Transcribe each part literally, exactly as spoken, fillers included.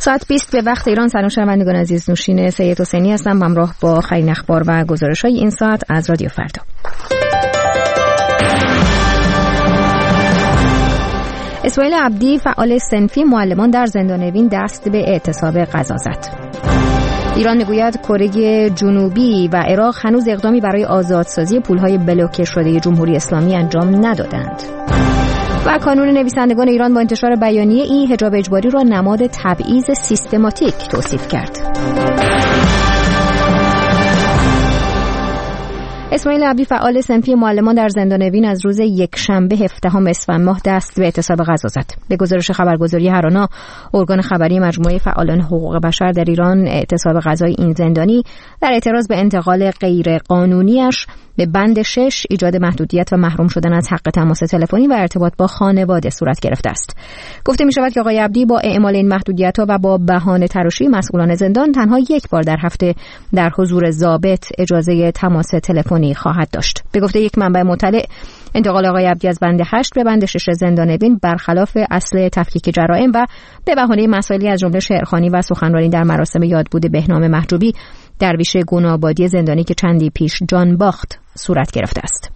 ساعت بیست به وقت ایران. سلام شنوندگان عزیز، نوشین سید حسینی هستم همراه با خرین اخبار و گزارش‌های این ساعت از رادیو فردا. اسماعیل عبدی فعال صنفی معلمان در زندان اوین دست به اعتصاب غذا زد. ایران میگوید کره جنوبی و عراق هنوز اقدامی برای آزادسازی پولهای بلوکه شده جمهوری اسلامی انجام ندادند. و کانون نویسندگان ایران با انتشار بیانیه این حجاب اجباری را نماد تبعیض سیستماتیک توصیف کرد. اسماعیل عبدی فعال صنفی معلمان در زندان اوین از روز یکشنبه هفدهم اسفند ماه دست به اعتصاب غذا زد. به گزارش خبرگزاری هرانا، ارگان خبری مجموعه فعالان حقوق بشر در ایران، اعتصاب غذای این زندانی در اعتراض به انتقال غیر قانونیش به بند شش ایجاد محدودیت و محروم شدن از حق تماس تلفنی و ارتباط با خانواده صورت گرفته است. گفته می شود که آقای عبدی با اعمال این محدودیت‌ها و با بهانه تراشی مسئولان زندان تنها یک بار در هفته در حضور ضابط اجازه تماس تلفنی خواهد داشت. به گفته یک منبع مطلع، انتقال آقای عبدی از بند هشت به بند شش زندان اوین برخلاف اصل تفکیک جرائم و به بهانه مسائلی از جمله شعرخوانی و سخنرانی در مراسم یادبود بهنام محجوبی، درویش گنابادی زندانی که چندی پیش جان باخت، صورت گرفته است.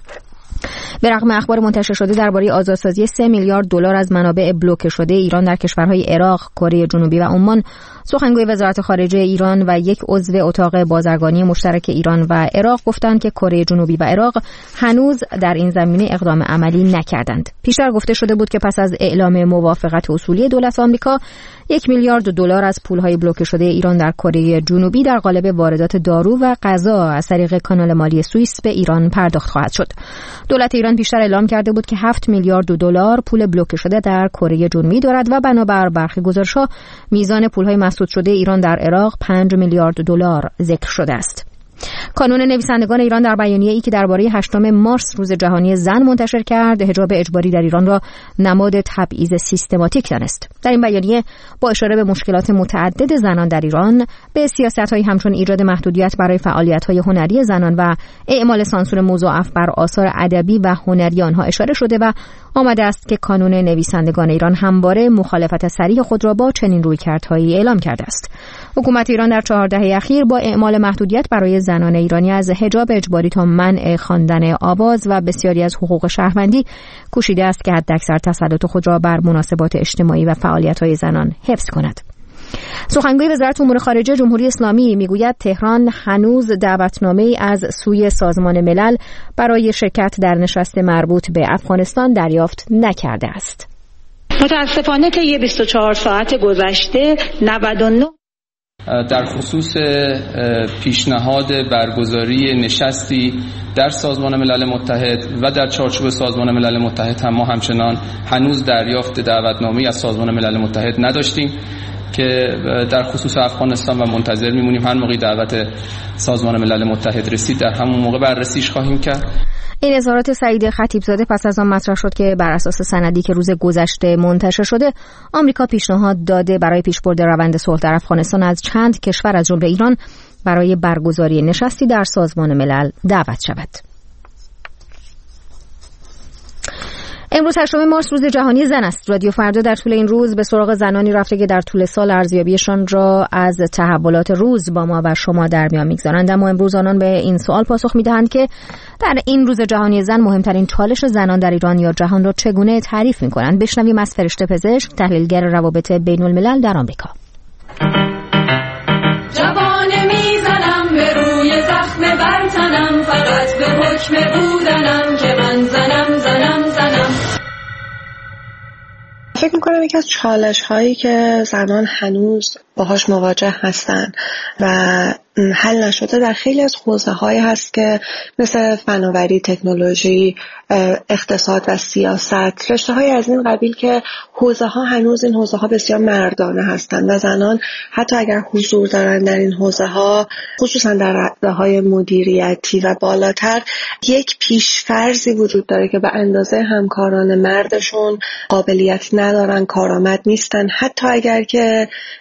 به رغم اخبار منتشر شده درباره آزادسازی سه میلیارد دلار از منابع بلوکه شده ایران در کشورهای عراق، کره جنوبی و عمان، سخنگوی وزارت خارجه ایران و یک عضو اتاق بازرگانی مشترک ایران و عراق گفتند که کره جنوبی و عراق هنوز در این زمینه اقدام عملی نکردند. پیشتر گفته شده بود که پس از اعلام موافقت اصولی دولت آمریکا، یک میلیارد دلار از پولهای بلوکه شده ایران در کره جنوبی در قالب واردات دارو و غذا از طریق کانال مالی سوئیس به ایران پرداخت خواهد شد. دولت ایران پیشتر اعلام کرده بود که هفت میلیارد دلار پول بلوکه شده در کره جنوبی دارد و بنابر برخی گزارش‌ها میزان پولهای مسدود شده ایران در عراق پنج میلیارد دلار ذکر شده است. کانون نویسندگان ایران در بیانیه‌ای که درباره هشتم مارس روز جهانی زن منتشر کرد، حجاب اجباری در ایران را نماد تبعیض سیستماتیک دانست. در این بیانیه با اشاره به مشکلات متعدد زنان در ایران، به سیاست‌هایی همچون ایجاد محدودیت برای فعالیت‌های هنری زنان و اعمال سانسور مضاعف بر آثار ادبی و هنری آنها اشاره شده و آمده است که کانون نویسندگان ایران همواره مخالفت صریح خود را با چنین رویکردهایی اعلام کرده است. حکومت ایران در چهار دهه اخیر با اعمال محدودیت برای زنان ایرانی از حجاب اجباری تا منع خواندن آواز و بسیاری از حقوق شهروندی کوشیده است که حداکثر تسلط خود را بر مناسبات اجتماعی و فعالیت‌های زنان حفظ کند. سخنگوی وزارت امور خارجه جمهوری اسلامی میگوید تهران هنوز دعوتنامه‌ای از سوی سازمان ملل برای شرکت در نشست مربوط به افغانستان دریافت نکرده است. متاسفانه طی بیست و چهار ساعت گذشته نود و نه در خصوص پیشنهاد برگزاری نشستی در سازمان ملل متحد و در چارچوب سازمان ملل متحد هم ما همچنان هنوز دریافت دعوتنامه‌ای از سازمان ملل متحد نداشتیم که در خصوص افغانستان و منتظر میمونیم هر موقع دعوت سازمان ملل متحد رسید در همون موقع بررسیش خواهیم کرد. این اظهارات سعید خطیبزاده پس از آن مطرح شد که بر اساس سندی که روز گذشته منتشر شده، آمریکا پیشنهاد داده برای پیشبرد روند صلح در افغانستان از چند کشور از جمله ایران برای برگزاری نشستی در سازمان ملل دعوت شود. امروز هشتم مارس روز جهانی زن است. رادیو فردا در طول این روز به سراغ زنانی رفته که در طول سال ارزیابیشان را از تحولات روز با ما و شما در میان میگذارند، اما امروز آنان به این سوال پاسخ میدهند که در این روز جهانی زن مهمترین چالش زنان در ایران یا جهان را چگونه تعریف میکنند. بشنویم از فرشته پزشک، تحلیلگر روابط بین الملل در آمریکا. جوانه میزنم به روی زخم برتنم، فقط به حکم بودنم که من زنم زنم زنم. فکر میکنم یکی از چالش هایی که زنان هنوز باهاش مواجه هستن و حل نشده در خیلی از حوزه هایی هست که مثل فناوری، تکنولوژی، اقتصاد و سیاست، رشته های از این قبیل که حوزه ها هنوز این حوزه ها بسیار مردانه هستند و زنان حتی اگر حضور دارن در این حوزه ها، خصوصا در رده های مدیریتی و بالاتر، یک پیشفرضی وجود داره که به اندازه همکاران مردشون قابلیت ندارن، کارآمد نیستن، حتی اگر که اینها رو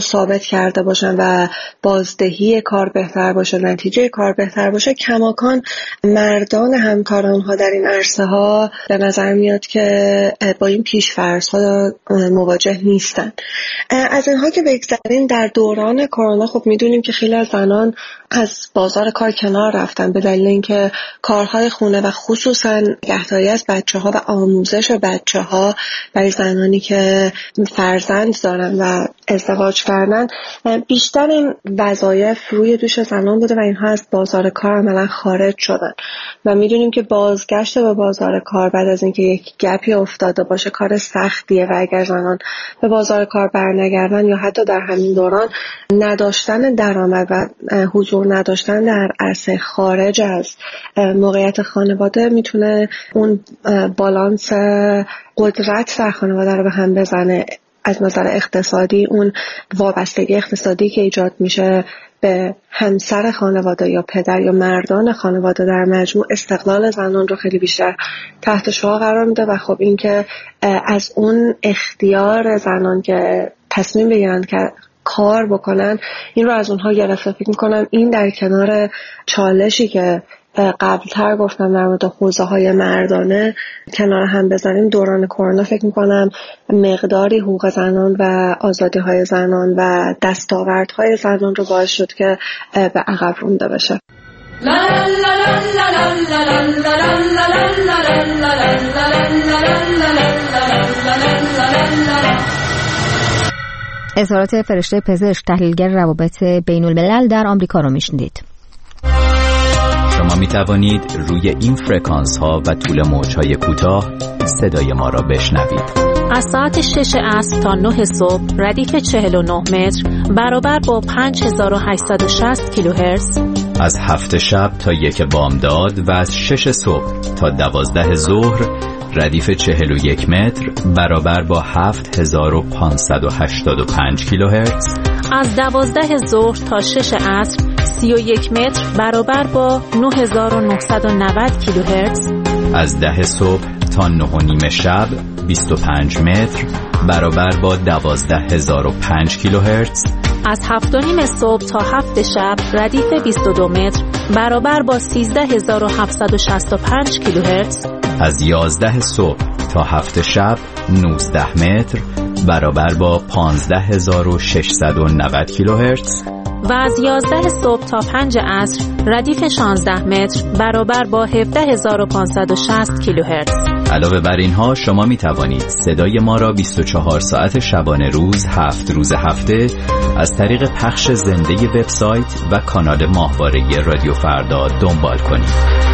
ثابت کرده باشن و بازدهی کار بهتر باشه، نتیجه کار بهتر باشه، کماکان مردان همکار آنها در این عرصه ها به نظر میاد که با این پیش‌فرض‌ها مواجه نیستن. از اینها که بگذریم، در دوران کرونا خب میدونیم که خیلی از زنان از بازار کار کنار رفتن به دلیل اینکه کارهای خونه و خصوصا نگهداری از بچه‌ها و آموزش بچه‌ها برای زنانی که فرزند دارن و ازدواج کردن بیشتر این وظایف روی دوش زنان بوده و اینها از بازار کار عملا خارج شدن و میدونیم که بازگشت به بازار کار بعد از اینکه یک گپی افتاده باشه کار سختیه و اگر زنان به بازار کار برنگردن یا حتی در همین دوران نداشتن درآمد و حضور نداشتن در عرصه خارج از موقعیت خانواده میتونه اون بالانس قدرت در خانواده رو به هم بزنه. از نظر اقتصادی اون وابستگی اقتصادی که ایجاد میشه به همسر خانواده یا پدر یا مردان خانواده در مجموع استقلال زنان رو خیلی بیشتر تحت شعاع قرار میده و خب این که از اون اختیار زنان که تصمیم بگیرن که کار بکنن این رو از اونها گرفته. فکر میکنم این در کنار چالشی که قبلتر گفتم در مورد حوزه های مردانه کنار هم بذاریم، دوران کرونا فکر میکنم مقداری حقوق زنان و آزادی های زنان و دستاوردهای زنان رو باعث شد که به عقب رونده بشه. اظهارات فرشته پزشک تحلیلگر روابط بین الملل در آمریکا رو میشنیدید. شما می توانید روی این فرکانس ها و طول موج های کوتاه صدای ما را بشنوید. از ساعت شش عصر تا نه صبح ردیف چهل و نه متر برابر با پنج هزار و هشتصد و شصت کیلوهرتز. از هفت شب تا یک بامداد و از شش صبح تا دوازده ظهر ردیف چهل و یک متر برابر با هفت هزار و پانصد و هشتاد و پنج کیلوهرتز. از دوازده ظهر تا شش عصر سی و یک متر برابر با نه هزار و نهصد و نود کیلوهرتز. از ده صبح تا نه و نیم شب بیست و پنج متر برابر با دوازده هزار و پنج کیلوهرتز. از هفت و نیم صبح تا هفت شب ردیف بیست و دو متر برابر با سیزده هزار و هفتصد و شصت و پنج کیلوهرتز. از یازده صبح تا هفت شب نوزده متر برابر با پانزده هزار و ششصد و نود کیلوهرتز. و از یازده صبح تا پنج عصر ردیف شانزده متر برابر با هفده هزار و پانصد و شصت کیلوهرتز. علاوه بر اینها شما می توانید صدای ما را بیست و چهار ساعت شبانه روز هفت روز هفته از طریق پخش زنده وبسایت و کانال ماهواره رادیو فردا دنبال کنید.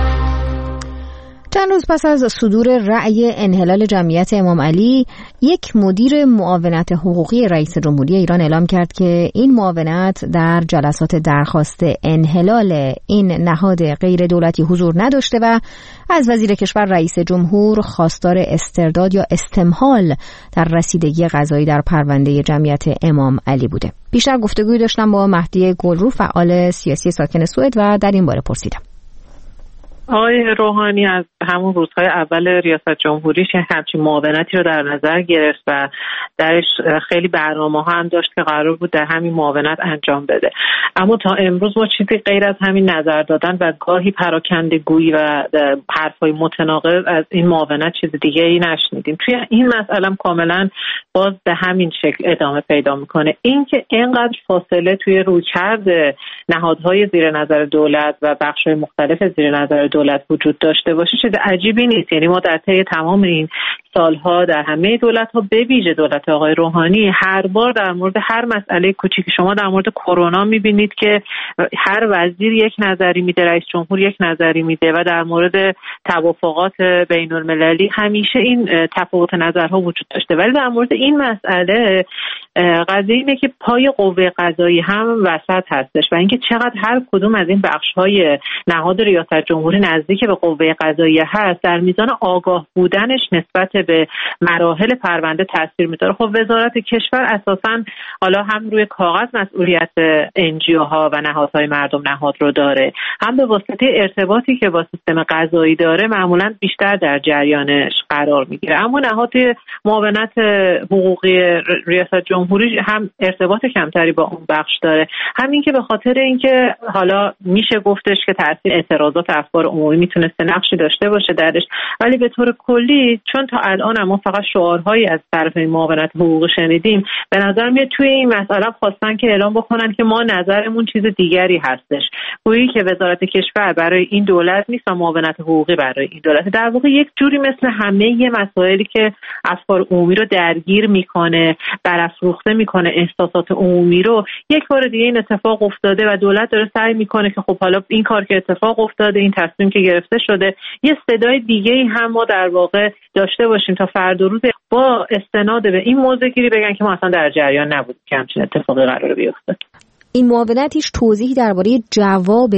چند روز پس از صدور رأی انحلال جمعیت امام علی، یک مدیر معاونت حقوقی رئیس جمهوری ایران اعلام کرد که این معاونت در جلسات درخواست انحلال این نهاد غیر دولتی حضور نداشته و از وزیر کشور رئیس جمهور خواستار استرداد یا استمهال در رسیدگی قضایی در پرونده جمعیت امام علی بوده. بیشتر گفتگوی داشتم با مهدی گلرو، فعال سیاسی ساکن سوئد، و در این باره پرسیدم. آقای روحانی از همون روزهای اول ریاست جمهوریش همچین معاونتی رو در نظر گرفت و درش خیلی برنامه ها هم داشت که قرار بود در همین معاونت انجام بده، اما تا امروز ما چیزی غیر از همین نظر دادن و گاهی پراکنده گویی و حرفای متناقض از این معاونت چیز دیگه ای نشنیدیم. توی این مسئله کاملا باز به همین شکل ادامه پیدا میکنه. این که اینقدر فاصله توی رویکرد نهادهای زیر نظر دولت و بخش‌های مختلف زیر نظر دولت وجود داشته باشه چیز عجیبی نیست. یعنی ما در طی تمام این سالها در همه دولت‌ها به ویژه دولت آقای روحانی هر بار در مورد هر مسئله کوچیکی، شما در مورد کرونا می‌بینید که هر وزیر یک نظری میده، رئیس جمهور یک نظری میده و در مورد توافقات بین‌المللی همیشه این تفاوت نظرها وجود داشته. ولی در مورد این مسئله قضیه اینه که پای قوه قضایی هم وسط هستش و اینکه چقدر هر کدوم از این بخش‌های نهاد ریاست جمهوری نزدیک به قوه قضایی هست در میزان آگاه بودنش نسبت به مراحل پرونده تاثیر میذاره. خب وزارت کشور اساساً حالا هم روی کاغذ مسئولیت انجیو ها و نهادهای مردم نهاد رو داره، هم به واسطه ارتباطی که با سیستم قضایی داره معمولاً بیشتر در جریانش قرار میگیره. اما نهاد معاونت حقوقی ریاست جمهوری جمهوری هم ارتباط کمتری با اون بخش داره، همین که به خاطر اینکه حالا میشه گفتش که تاثیر اعتراضات افکار عمومی میتونسته نقشی داشته باشه درش، ولی به طور کلی چون تا الان ما فقط شعارهایی از طرف معاونت حقوقی شنیدیم، به نظر میاد توی این مسئله خواستن که اعلام بکنن که ما نظرمون چیز دیگری هستش، گویی که وزارت کشور برای این دولت نیست و معاونت حقوقی برای این دولت. در واقع یک جوری مثل همه مسائلی که افکار عمومی رو درگیر میکنه، برافروخته میکنه احساسات عمومی رو، یک بار دیگه این اتفاق افتاده و دولت داره سعی میکنه که خب حالا این کار که اتفاق افتاده، این تصمیم که گرفته شده، یه صدای دیگه‌ای هم ما در واقع داشته باشیم تا فردا روز با استناد به این موضوع گیری بگن که ما اصلا در جریان نبودیم که همچین اتفاقی قراره بیفته. این معاونت هیچ توضیحی درباره جواب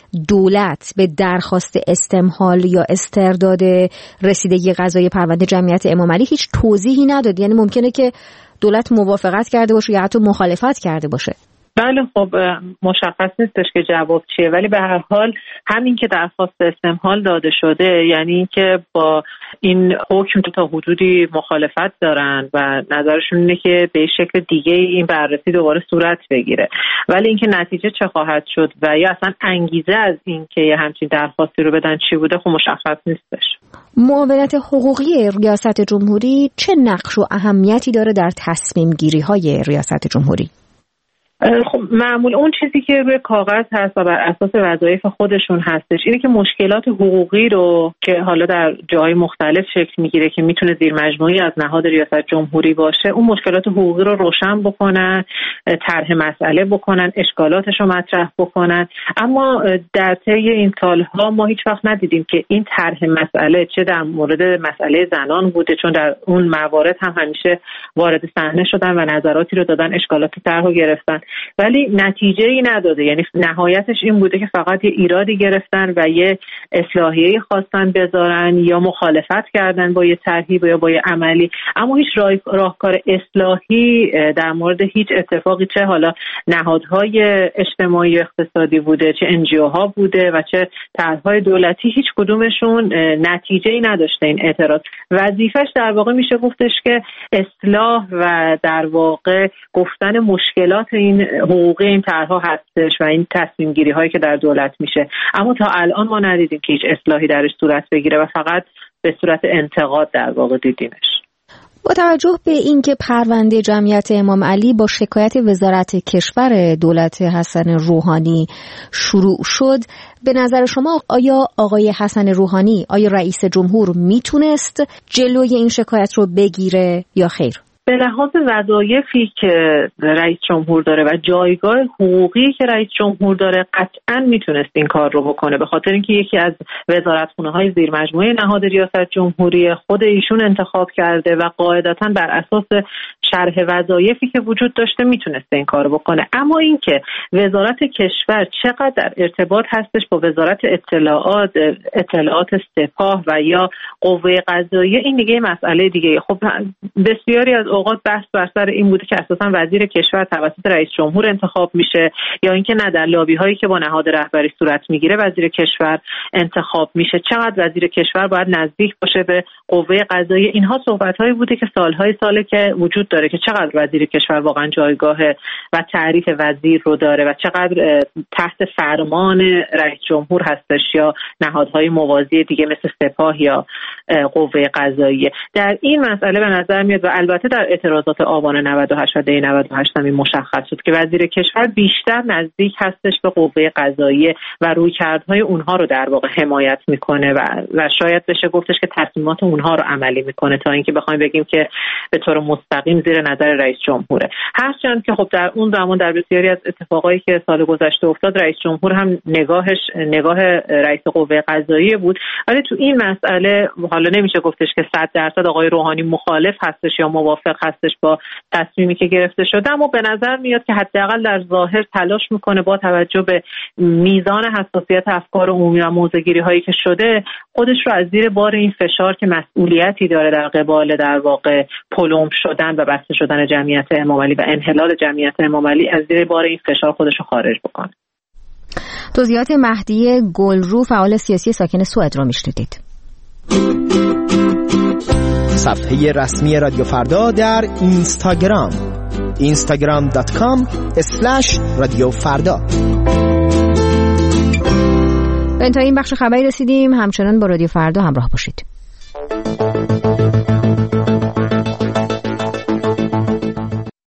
دولت به درخواست استمهال یا استرداد رسیدگی قضایی پرونده جمعیت امام علی هیچ توضیحی نداد. یعنی ممکنه که دولت موافقت کرده باشه یا حتی مخالفت کرده باشه. بله خب مشخص نیستش که جواب چیه، ولی به هر حال همین که درخواست استمهال داده شده یعنی اینکه با این حکم تا حدودی مخالفت دارن و نظرشون اینه که به شکل دیگه این بررسی دوباره صورت بگیره، ولی اینکه نتیجه چه خواهد شد و یا اصلا انگیزه از این که یه همچین درخواستی رو بدن چی بوده خب مشخص نیستش. معاونت حقوقی ریاست جمهوری چه نقش و اهمیتی داره در تصمیم گیری های ریاست جمهوری؟ خب معمول اون چیزی که روی کاغذ هست و بر اساس وظایف خودشون هستش اینه که مشکلات حقوقی رو که حالا در جاهای مختلف شکل میگیره که میتونه زیر مجموعی از نهاد ریاست جمهوری باشه، اون مشکلات حقوقی رو روشن بکنن، طرح مسئله بکنن، اشکالاتش رو مطرح بکنن. اما در طی این سالها ما هیچ وقت ندیدیم که این طرح مسئله چه در مورد مسئله زنان بوده، چون در اون موارد هم همیشه وارد صحنه شدن و نظراتی رو دادن، اشکالات طرح رو گرفتن، ولی نتیجه‌ای نداده. یعنی نهایتش این بوده که فقط یه ایرادی گرفتن و یه اصلاحیه‌ای خواستن بذارن یا مخالفت کردن با یه طرحی یا با یه عملی، اما هیچ راه، راهکار اصلاحی در مورد هیچ اتفاقی، چه حالا نهادهای اجتماعی و اقتصادی بوده، چه انجیوها بوده و چه طرحهای دولتی، هیچ کدومشون نتیجه‌ای نداشته. این اعتراض وظیفش در واقع میشه گفتش که اصلاح و در واقع گفتن مشکلات این حقوقی این طرحها هستش و این تصمیم گیری هایی که در دولت میشه، اما تا الان ما ندیدیم که هیچ اصلاحی درش صورت بگیره و فقط به صورت انتقاد در واقع دیدیمش. با توجه به اینکه پرونده جمعیت امام علی با شکایت وزارت کشور دولت حسن روحانی شروع شد، به نظر شما آیا آقای حسن روحانی، آیا رئیس جمهور میتونست جلوی این شکایت رو بگیره یا خیر؟ به لحاظ وظایفی که رئیس جمهور داره و جایگاه حقوقی که رئیس جمهور داره قطعاً میتونست این کار رو بکنه، به خاطر اینکه یکی از وزارتخونه‌های زیر مجموعه نهاد ریاست جمهوری خود ایشون انتخاب کرده و قاعدتاً بر اساس شرح وظایفی که وجود داشته میتونسته این کار رو بکنه. اما اینکه وزارت کشور چقدر در ارتباط هستش با وزارت اطلاعات اطلاعات سپاه و یا قوه قضاییه، این دیگه مسئله دیگه. خب بسیاری از اوقات بحث بر سر این بوده که اساساً وزیر کشور توسط رئیس جمهور انتخاب میشه یا اینکه نه در لابی هایی که با نهاد رهبری صورت میگیره وزیر کشور انتخاب میشه، چقدر وزیر کشور باید نزدیک باشه به قوه قضاییه. اینها صحبت هایی بوده که سالهای ساله که وجود داره که چقدر وزیر کشور واقعا جایگاه و تعریف وزیر رو داره و چقدر تحت فرمان رئیس جمهور هستش یا نهادهای موازی دیگه مثل سپاه یا قوه قضاییه. در این مسئله به نظر میاد و البته در اعتراضات آبان نود و هشت و دی نود و هشت هم مشخص شد که وزیر کشور بیشتر نزدیک هستش به قوه قضاییه و رویکردهای اونها رو در واقع حمایت میکنه و و شاید بشه گفتش که تصمیمات اونها رو عملی میکنه تا اینکه بخوایم بگیم که به طور مستقیم زیر نظر رئیس جمهوره. هرچند که خب در اون زمان در بسیاری از اتفاقایی که سال گذشته افتاد رئیس جمهور هم نگاهش نگاه رئیس قوه قضاییه بود، ولی تو این مسئله حالا نمیشه گفتش که صد درصد آقای روحانی مخالف هستش یا موافق هستش با تصمیمی که گرفته شده، اما به نظر میاد که حداقل در ظاهر تلاش میکنه با توجه به میزان حساسیت افکار عمومی و موضع‌گیری هایی که شده خودش رو از زیر بار این فشار که مسئولیتی داره در قبال در واقع پلم شدن و بسته شدن جمعیت امام علی و انحلال جمعیت امام علی از زیر بار این فشار خودش رو خارج بکنه. توضیحات مهدی گلرو، فعال سیاسی ساکن سوئد رو میشنیدید. صفحه رسمی رادیو فردا در اینستاگرام اینستاگرام دات کام اسلش رادیو فردا. به انتهای این بخش خبری رسیدیم. همچنان با رادیو فردا همراه باشید.